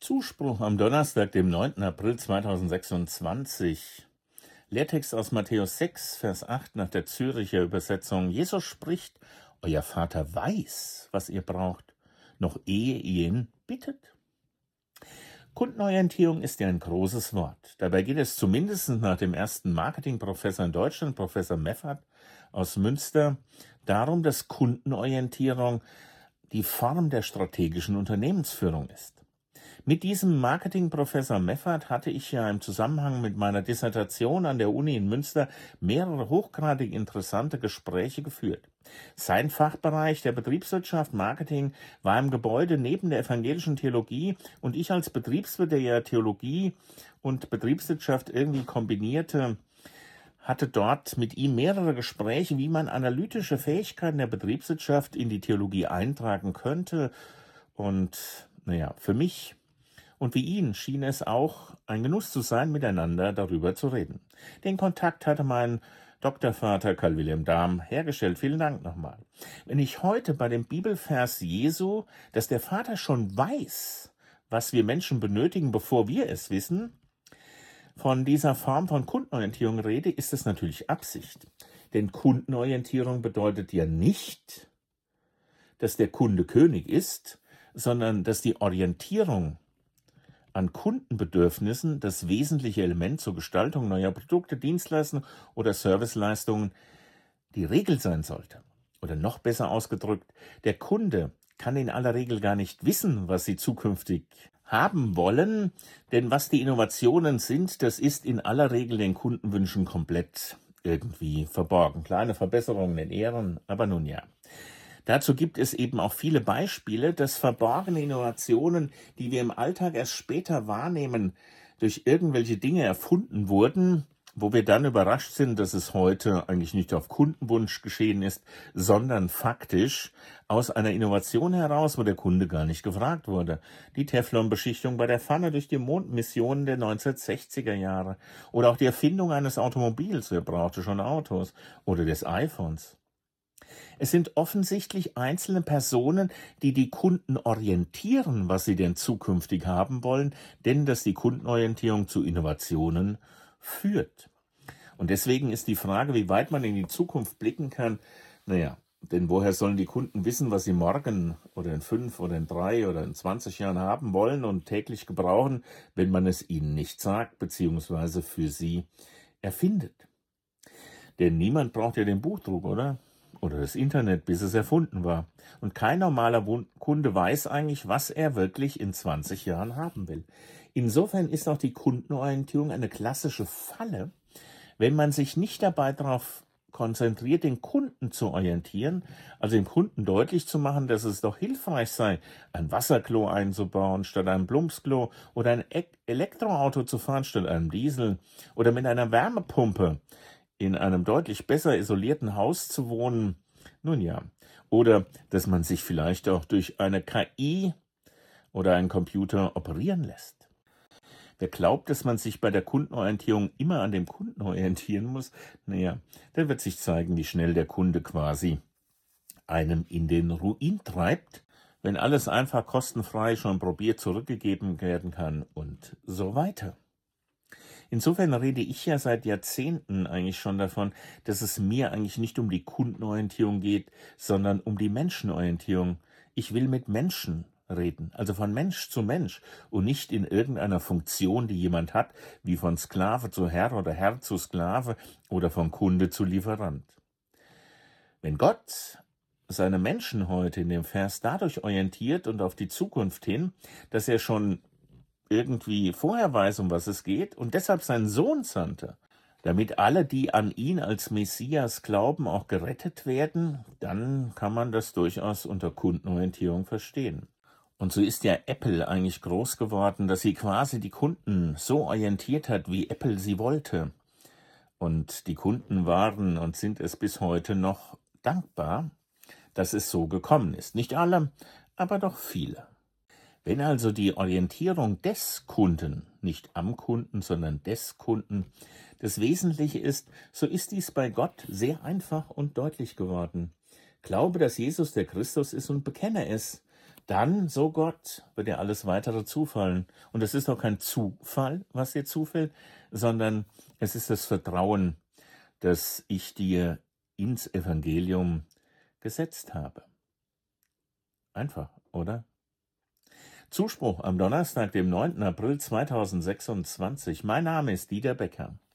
Zuspruch am Donnerstag, dem 9. April 2026. Lehrtext aus Matthäus 6, Vers 8 nach der Züricher Übersetzung. Jesus spricht, euer Vater weiß, was ihr braucht, noch ehe ihr ihn bittet. Kundenorientierung ist ja ein großes Wort. Dabei geht es zumindest nach dem ersten Marketingprofessor in Deutschland, Professor Meffert aus Münster, darum, dass Kundenorientierung die Form der strategischen Unternehmensführung ist. Mit diesem Marketingprofessor Meffert hatte ich ja im Zusammenhang mit meiner Dissertation an der Uni in Münster mehrere hochgradig interessante Gespräche geführt. Sein Fachbereich der Betriebswirtschaft Marketing war im Gebäude neben der evangelischen Theologie und ich als Betriebswirt, der ja Theologie und Betriebswirtschaft irgendwie kombinierte, hatte dort mit ihm mehrere Gespräche, wie man analytische Fähigkeiten der Betriebswirtschaft in die Theologie eintragen könnte. Und für mich und wie ihn schien es auch ein Genuss zu sein, miteinander darüber zu reden. Den Kontakt hatte mein Doktorvater Karl Wilhelm Dahm hergestellt. Vielen Dank nochmal. Wenn ich heute bei dem Bibelvers Jesu, dass der Vater schon weiß, was wir Menschen benötigen, bevor wir es wissen, von dieser Form von Kundenorientierung rede, ist es natürlich Absicht. Denn Kundenorientierung bedeutet ja nicht, dass der Kunde König ist, sondern dass die Orientierung an Kundenbedürfnissen das wesentliche Element zur Gestaltung neuer Produkte, Dienstleistungen oder Serviceleistungen die Regel sein sollte. Oder noch besser ausgedrückt, der Kunde kann in aller Regel gar nicht wissen, was sie zukünftig haben wollen, denn was die Innovationen sind, das ist in aller Regel den Kundenwünschen komplett irgendwie verborgen. Kleine Verbesserungen in Ehren, aber nun ja. Dazu gibt es eben auch viele Beispiele, dass verborgene Innovationen, die wir im Alltag erst später wahrnehmen, durch irgendwelche Dinge erfunden wurden, wo wir dann überrascht sind, dass es heute eigentlich nicht auf Kundenwunsch geschehen ist, sondern faktisch aus einer Innovation heraus, wo der Kunde gar nicht gefragt wurde. Die Teflonbeschichtung bei der Pfanne durch die Mondmissionen der 1960er Jahre oder auch die Erfindung eines Automobils, wer brauchte schon Autos, oder des iPhones. Es sind offensichtlich einzelne Personen, die die Kunden orientieren, was sie denn zukünftig haben wollen, denn dass die Kundenorientierung zu Innovationen führt. Und deswegen ist die Frage, wie weit man in die Zukunft blicken kann, denn woher sollen die Kunden wissen, was sie morgen oder in 5 oder in 3 oder in 20 Jahren haben wollen und täglich gebrauchen, wenn man es ihnen nicht sagt bzw. für sie erfindet. Denn niemand braucht ja den Buchdruck, oder? Oder das Internet, bis es erfunden war. Und kein normaler Kunde weiß eigentlich, was er wirklich in 20 Jahren haben will. Insofern ist auch die Kundenorientierung eine klassische Falle, wenn man sich nicht dabei darauf konzentriert, den Kunden zu orientieren, also dem Kunden deutlich zu machen, dass es doch hilfreich sei, ein Wasserklo einzubauen statt einem Plumpsklo oder ein Elektroauto zu fahren statt einem Diesel oder mit einer Wärmepumpe in einem deutlich besser isolierten Haus zu wohnen, oder dass man sich vielleicht auch durch eine KI oder einen Computer operieren lässt. Wer glaubt, dass man sich bei der Kundenorientierung immer an dem Kunden orientieren muss, der wird sich zeigen, wie schnell der Kunde quasi einem in den Ruin treibt, wenn alles einfach kostenfrei schon probiert zurückgegeben werden kann und so weiter. Insofern rede ich ja seit Jahrzehnten eigentlich schon davon, dass es mir eigentlich nicht um die Kundenorientierung geht, sondern um die Menschenorientierung. Ich will mit Menschen reden, also von Mensch zu Mensch und nicht in irgendeiner Funktion, die jemand hat, wie von Sklave zu Herr oder Herr zu Sklave oder von Kunde zu Lieferant. Wenn Gott seine Menschen heute in dem Vers dadurch orientiert und auf die Zukunft hin, dass er schon irgendwie vorher weiß, um was es geht und deshalb seinen Sohn sandte, damit alle, die an ihn als Messias glauben, auch gerettet werden, dann kann man das durchaus unter Kundenorientierung verstehen. Und so ist ja Apple eigentlich groß geworden, dass sie quasi die Kunden so orientiert hat, wie Apple sie wollte. Und die Kunden waren und sind es bis heute noch dankbar, dass es so gekommen ist. Nicht alle, aber doch viele. Wenn also die Orientierung des Kunden, nicht am Kunden, sondern des Kunden, das Wesentliche ist, so ist dies bei Gott sehr einfach und deutlich geworden. Glaube, dass Jesus der Christus ist und bekenne es, dann, so Gott, wird dir alles weitere zufallen. Und es ist doch kein Zufall, was dir zufällt, sondern es ist das Vertrauen, das ich dir ins Evangelium gesetzt habe. Einfach, oder? Zuspruch am Donnerstag, dem 9. April 2026. Mein Name ist Dieter Becker.